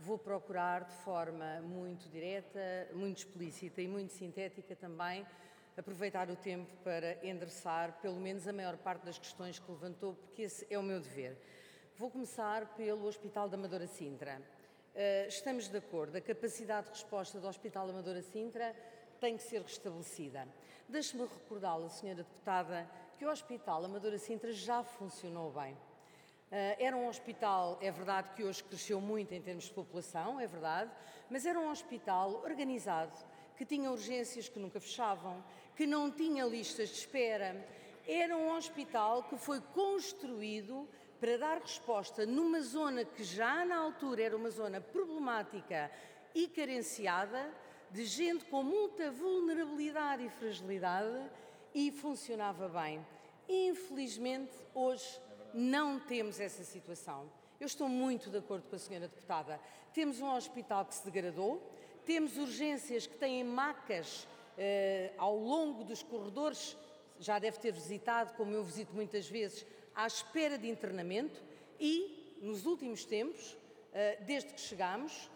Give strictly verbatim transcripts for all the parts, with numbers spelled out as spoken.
vou procurar de forma muito direta, muito explícita e muito sintética também aproveitar o tempo para endereçar pelo menos a maior parte das questões que levantou, porque esse é o meu dever. Vou começar pelo Hospital da Amadora Sintra. Uh, estamos de acordo, a capacidade de resposta do Hospital da Amadora Sintra tem que ser restabelecida. Deixe-me recordá-la, senhora Deputada, que o Hospital Amadora Sintra já funcionou bem. Uh, era um hospital, é verdade que hoje cresceu muito em termos de população, é verdade, mas era um hospital organizado, que tinha urgências que nunca fechavam, que não tinha listas de espera. Era um hospital que foi construído para dar resposta numa zona que já na altura era uma zona problemática e carenciada, de gente com muita vulnerabilidade e fragilidade, e funcionava bem. Infelizmente, hoje não temos essa situação. Eu estou muito de acordo com a senhora Deputada. Temos um hospital que se degradou, temos urgências que têm macas eh, ao longo dos corredores, já deve ter visitado, como eu visito muitas vezes, à espera de internamento e, nos últimos tempos, eh, desde que chegámos,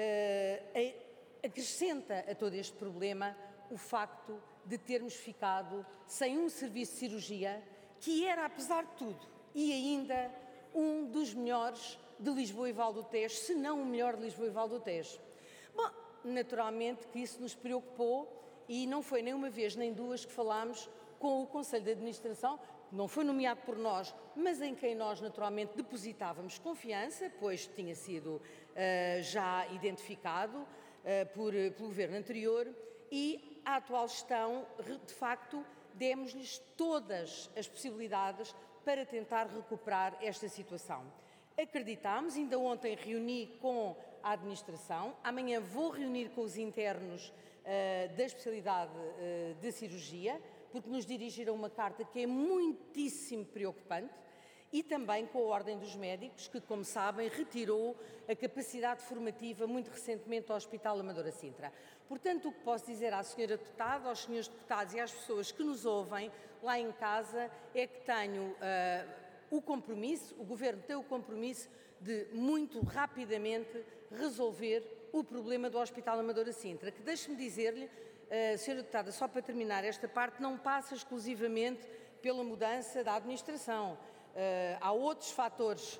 eh, acrescenta a todo este problema o facto de termos ficado sem um serviço de cirurgia que era, apesar de tudo, e ainda um dos melhores de Lisboa e Val do Tejo, se não o melhor de Lisboa e Val do Tejo. Bom, naturalmente que isso nos preocupou e não foi nem uma vez nem duas que falámos com o Conselho de Administração, que não foi nomeado por nós, mas em quem nós naturalmente depositávamos confiança, pois tinha sido uh, já identificado uh, por, pelo Governo anterior, e a atual gestão, de facto, demos-lhes todas as possibilidades para tentar recuperar esta situação. Acreditámos, ainda ontem reuni com a administração, amanhã vou reunir com os internos uh, da especialidade uh, de cirurgia, porque nos dirigiram uma carta que é muitíssimo preocupante, e também com a Ordem dos Médicos, que, como sabem, retirou a capacidade formativa muito recentemente ao Hospital Amadora Sintra. Portanto, o que posso dizer à senhora Deputada, aos senhores Deputados e às pessoas que nos ouvem lá em casa é que tenho uh, o compromisso, o Governo tem o compromisso de muito rapidamente resolver o problema do Hospital Amadora Sintra, que, deixe-me dizer-lhe, uh, senhora Deputada, só para terminar esta parte, não passa exclusivamente pela mudança da administração. Uh, há outros fatores uh,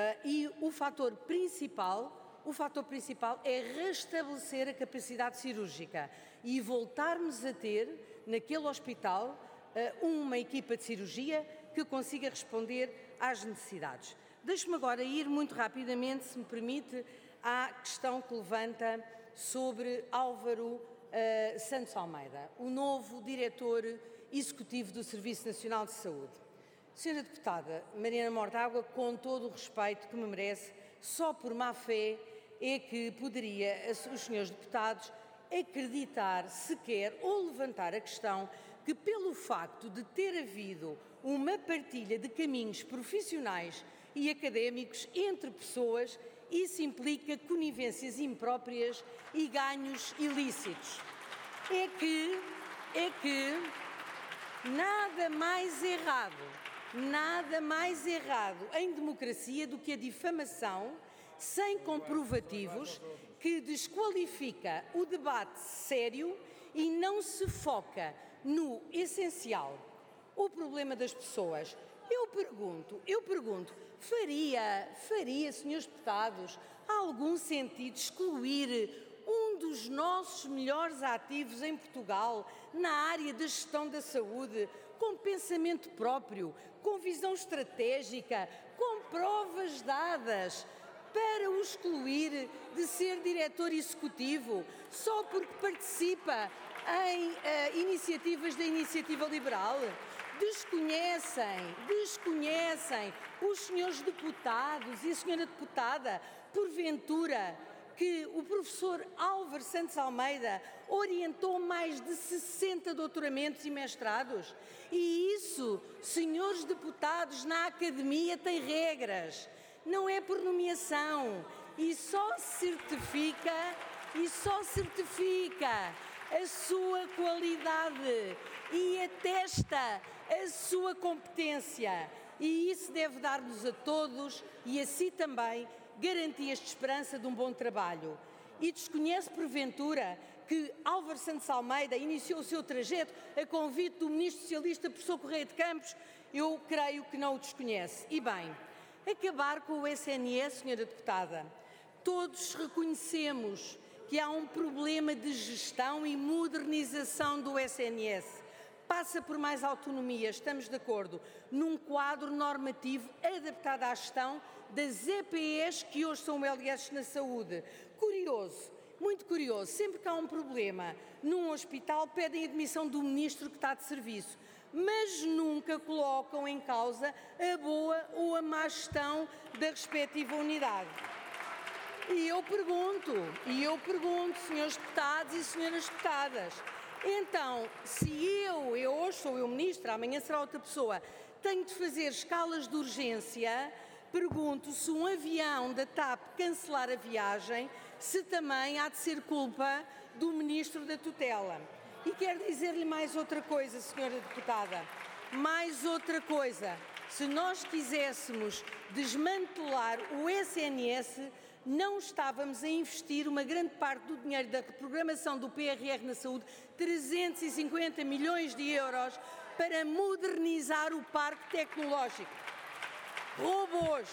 e o fator principal, o fator principal é restabelecer a capacidade cirúrgica e voltarmos a ter naquele hospital uh, uma equipa de cirurgia que consiga responder às necessidades. Deixe-me agora ir muito rapidamente, se me permite, à questão que levanta sobre Álvaro uh, Santos Almeida, o novo diretor executivo do Serviço Nacional de Saúde. Senhora Deputada Mariana Mortágua, com todo o respeito que me merece, só por má fé é que poderia os senhores deputados acreditar sequer ou levantar a questão que, pelo facto de ter havido uma partilha de caminhos profissionais e académicos entre pessoas, isso implica conivências impróprias e ganhos ilícitos. É que, é que nada mais errado Nada mais errado em democracia do que a difamação sem comprovativos que desqualifica o debate sério e não se foca no essencial, o problema das pessoas. Eu pergunto, eu pergunto, faria, faria, senhores deputados, algum sentido excluir um dos nossos melhores ativos em Portugal na área da gestão da saúde, com pensamento próprio, com visão estratégica, com provas dadas, para o excluir de ser diretor executivo só porque participa em uh, iniciativas da Iniciativa Liberal? Desconhecem, desconhecem os senhores deputados e a senhora deputada, porventura, que o professor Álvaro Santos Almeida orientou mais de sessenta doutoramentos e mestrados. E isso, senhores deputados, na academia tem regras, não é por nomeação, e só certifica, e só certifica a sua qualidade e atesta a sua competência. E isso deve dar-nos a todos, e a si também, garantias de esperança de um bom trabalho. E desconhece, porventura, que Álvaro Santos Almeida iniciou o seu trajeto a convite do ministro socialista professor Correia de Campos? Eu creio que não o desconhece. E bem, acabar com o S N S, senhora deputada, todos reconhecemos que há um problema de gestão e modernização do S N S. Passa por mais autonomia, estamos de acordo, num quadro normativo adaptado à gestão das E P Es que hoje são L S na saúde. Curioso, muito curioso, sempre que há um problema num hospital pedem a admissão do ministro que está de serviço, mas nunca colocam em causa a boa ou a má gestão da respectiva unidade. E eu pergunto, e eu pergunto, senhores deputados e senhoras deputadas, então, se eu, eu hoje sou eu ministro, amanhã será outra pessoa, tenho de fazer escalas de urgência, pergunto se um avião da TAP cancelar a viagem, se também há de ser culpa do ministro da tutela. E quero dizer-lhe mais outra coisa, senhora deputada, mais outra coisa. Se nós quiséssemos desmantelar o S N S, não estávamos a investir uma grande parte do dinheiro da reprogramação do P R R na saúde, trezentos e cinquenta milhões de euros, para modernizar o parque tecnológico. Robôs,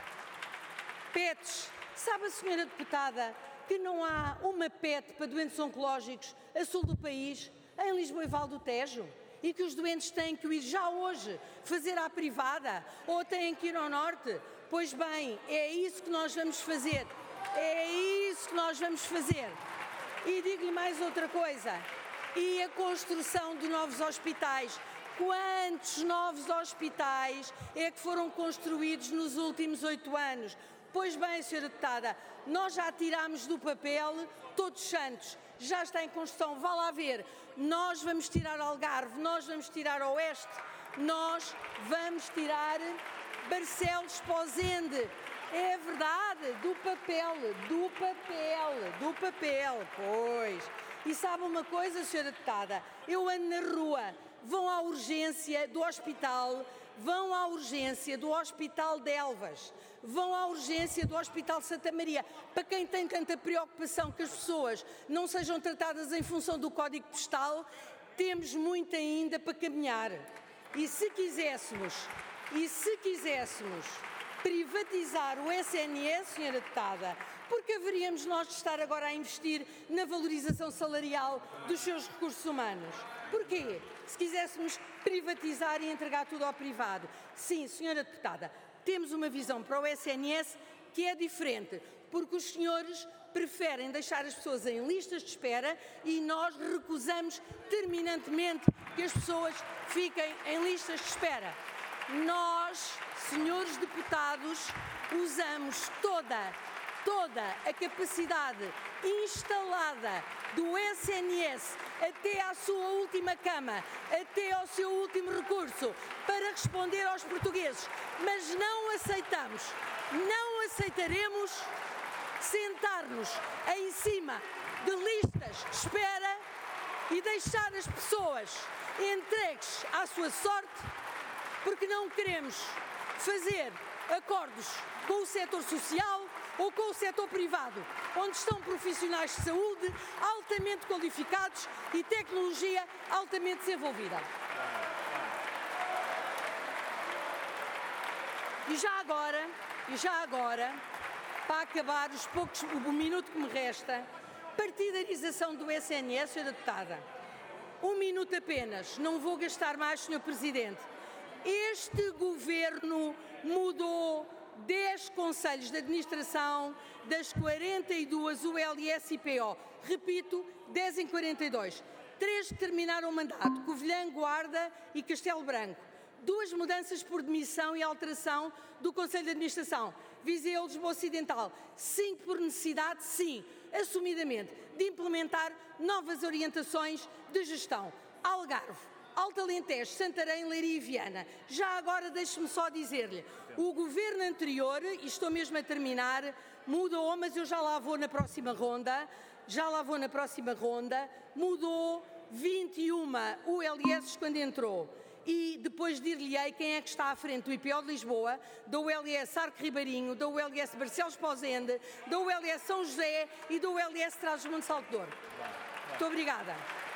P E Ts. Sabe a senhora deputada que não há uma P E T para doentes oncológicos a sul do país, em Lisboa e Val do Tejo? E que os doentes têm que ir já hoje fazer à privada ou têm que ir ao norte? Pois bem, é isso que nós vamos fazer. É isso que nós vamos fazer. E digo-lhe mais outra coisa. E a construção de novos hospitais? Quantos novos hospitais é que foram construídos nos últimos oito anos? Pois bem, senhora deputada, nós já tirámos do papel Todos Santos, já está em construção, vá lá ver. Nós vamos tirar Algarve, nós vamos tirar Oeste, nós vamos tirar Barcelos Pozende. É verdade, do papel, do papel, do papel, pois. E sabe uma coisa, senhora deputada? Eu ando na rua, vão à urgência do hospital, vão à urgência do Hospital de Elvas, vão à urgência do Hospital de Santa Maria. Para quem tem tanta preocupação que as pessoas não sejam tratadas em função do código postal, temos muito ainda para caminhar. E se quiséssemos, e se quiséssemos privatizar o S N S, senhora deputada, porque haveríamos nós de estar agora a investir na valorização salarial dos seus recursos humanos? Porquê? Se quiséssemos privatizar e entregar tudo ao privado. Sim, senhora deputada, temos uma visão para o S N S que é diferente, porque os senhores preferem deixar as pessoas em listas de espera e nós recusamos terminantemente que as pessoas fiquem em listas de espera. Nós, senhores deputados, usamos toda, toda a capacidade instalada do S N S até à sua última cama, até ao seu último recurso, para responder aos portugueses. Mas não aceitamos, não aceitaremos sentar-nos em cima de listas de espera e deixar as pessoas entregues à sua sorte, porque não queremos fazer acordos com o setor social ou com o setor privado, onde estão profissionais de saúde altamente qualificados e tecnologia altamente desenvolvida. E já agora, e já agora, para acabar os poucos, o minuto que me resta, partidarização do S N S, senhora deputada. Um minuto apenas, não vou gastar mais, senhor Presidente. Este governo mudou dez conselhos de administração das quarenta e duas U L S I P O. Repito, dez em quarenta e dois. Três que terminaram o mandato, Covilhã, Guarda e Castelo Branco. Duas mudanças por demissão e alteração do Conselho de Administração, Viseu, Lisboa Ocidental. Cinco por necessidade, sim, assumidamente, de implementar novas orientações de gestão. Algarve, Alto Alentejo, Santarém, Leiria e Viana. Já agora deixe-me só dizer-lhe, o governo anterior, e estou mesmo a terminar, mudou, mas eu já lá vou na próxima ronda, já lá vou na próxima ronda, mudou vinte e uma U L S quando entrou. e depois dir-lhe-ei quem é que está à frente do I P O de Lisboa, da U L S Arco Ribeirinho, da U L S Barcelos Pozende, da U L S São José e da U L S Trás-os-Montes Salto de Douro. Muito obrigada.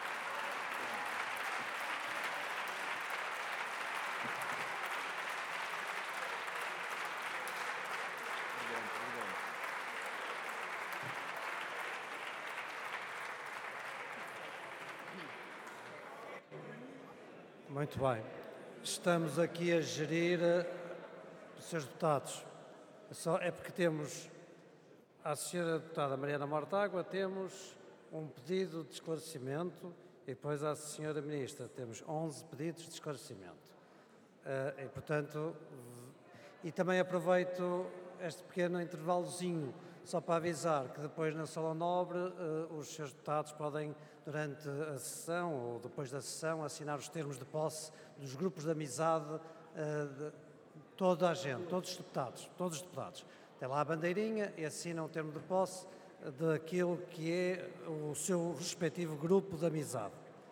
Muito bem. Estamos aqui a gerir uh, os senhores deputados. Só é porque temos, à senhora deputada Mariana Mortágua, temos um pedido de esclarecimento e depois à senhora Ministra temos onze pedidos de esclarecimento. Uh, e, portanto, e também aproveito este pequeno intervalozinho só para avisar que depois na Sala Nobre uh, os senhores deputados podem, durante a sessão ou depois da sessão, assinar os termos de posse dos grupos de amizade uh, de toda a gente, todos os deputados, todos os deputados. Tem lá a bandeirinha e assinam o termo de posse daquilo que é o seu respectivo grupo de amizade.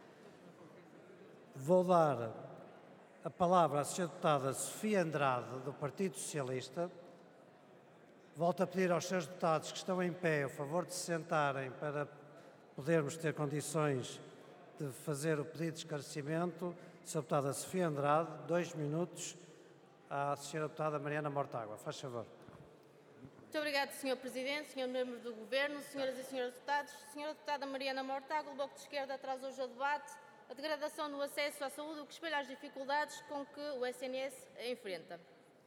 Vou dar a palavra à senhora deputada Sofia Andrade, do Partido Socialista. Volto a pedir aos senhores deputados que estão em pé o favor de se sentarem para podermos ter condições de fazer o pedido de esclarecimento. senhora deputada Sofia Andrade, dois minutos. À senhora deputada Mariana Mortágua. Faz favor. Muito obrigada, senhor Presidente, senhores membros do Governo, senhoras e senhores deputados. senhora deputada Mariana Mortágua, o Bloco de Esquerda traz hoje a debate a degradação no acesso à saúde, o que espelha as dificuldades com que o S N S enfrenta.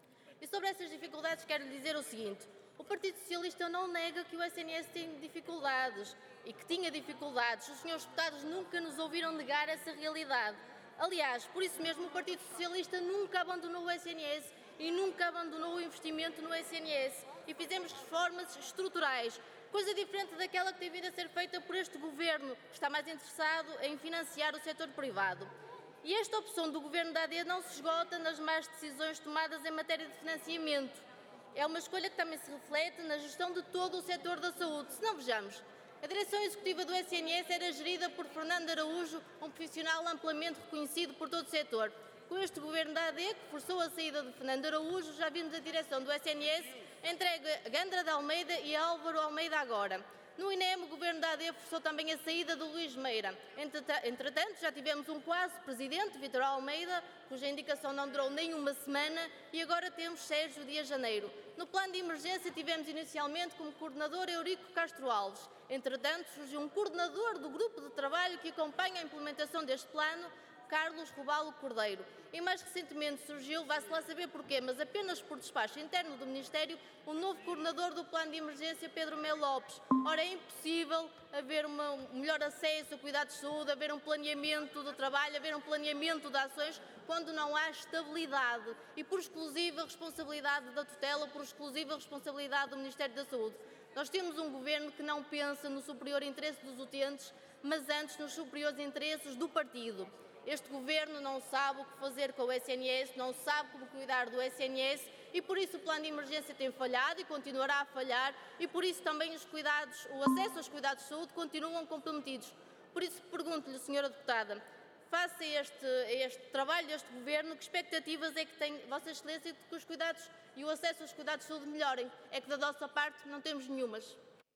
E sobre essas dificuldades quero lhe dizer o seguinte: o Partido Socialista não nega que o S N S tem dificuldades e que tinha dificuldades. Os senhores deputados nunca nos ouviram negar essa realidade. Aliás, por isso mesmo o Partido Socialista nunca abandonou o S N S e nunca abandonou o investimento no S N S e fizemos reformas estruturais, coisa diferente daquela que tem vindo a ser feita por este Governo, que está mais interessado em financiar o setor privado. E esta opção do Governo da A D não se esgota nas más decisões tomadas em matéria de financiamento. É uma escolha que também se reflete na gestão de todo o setor da saúde. Se não, vejamos, a direção executiva do S N S era gerida por Fernando Araújo, um profissional amplamente reconhecido por todo o setor. Com este Governo da A D, que forçou a saída de Fernando Araújo, já vimos a direção do S N S entregue a Gandra de Almeida e a Álvaro Almeida agora. No I N E M, o Governo da A D forçou também a saída do Luís Meira. Entretanto, já tivemos um quase presidente, Vítor Almeida, cuja indicação não durou nem uma semana, e agora temos Sérgio Dias Janeiro. No plano de emergência tivemos inicialmente como coordenador Eurico Castro Alves. Entretanto, surgiu um coordenador do grupo de trabalho que acompanha a implementação deste plano, Carlos Robalo Cordeiro. E mais recentemente surgiu, vai-se lá saber porquê, mas apenas por despacho interno do Ministério, o novo coordenador do Plano de Emergência, Pedro Melo Lopes. Ora, é impossível haver uma, um melhor acesso a cuidados de saúde, haver um planeamento do trabalho, haver um planeamento de ações, quando não há estabilidade e por exclusiva responsabilidade da tutela, por exclusiva responsabilidade do Ministério da Saúde. Nós temos um Governo que não pensa no superior interesse dos utentes, mas antes nos superiores interesses do partido. Este Governo não sabe o que fazer com o S N S, não sabe como cuidar do S N S e por isso o plano de emergência tem falhado e continuará a falhar e por isso também os cuidados, o acesso aos cuidados de saúde continuam comprometidos. Por isso pergunto-lhe, senhora deputada, face a este, a este trabalho deste Governo, que expectativas é que tem Vossa Excelência de que os cuidados e o acesso aos cuidados de saúde melhorem? É que da nossa parte não temos nenhumas.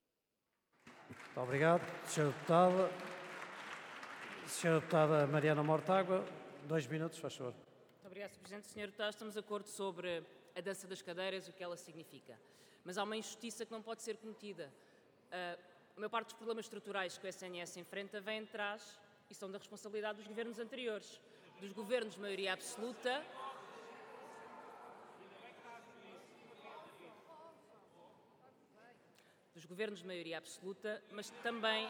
Muito obrigado, senhora deputada. senhora deputada Mariana Mortágua, dois minutos, faz favor. Muito obrigada, senhor Presidente. senhor Deputado, estamos de acordo sobre a dança das cadeiras e o que ela significa. Mas há uma injustiça que não pode ser cometida. Uh, a maior parte dos problemas estruturais que o S N S enfrenta vem de trás e são da responsabilidade dos governos anteriores, dos governos de maioria absoluta. Dos governos de maioria absoluta, mas também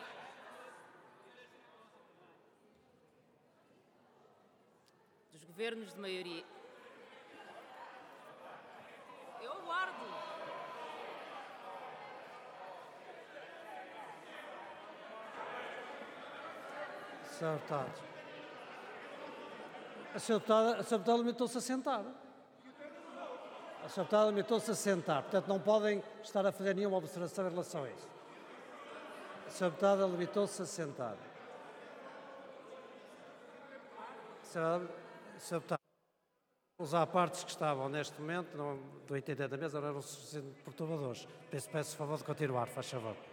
dos governos de maioria. Eu aguardo. senhor Deputado. A senhora Deputada, a senhora Deputada limitou-se a sentar. A senhora Deputada limitou-se a sentar. Portanto, não podem estar a fazer nenhuma observação em relação a isso. A senhora Deputada limitou-se a sentar. A senhora, a senhor Deputado, os à partes que estavam neste momento, não, do entender da mesa, não eram suficientemente perturbadores. Peço, peço favor de continuar, faz favor.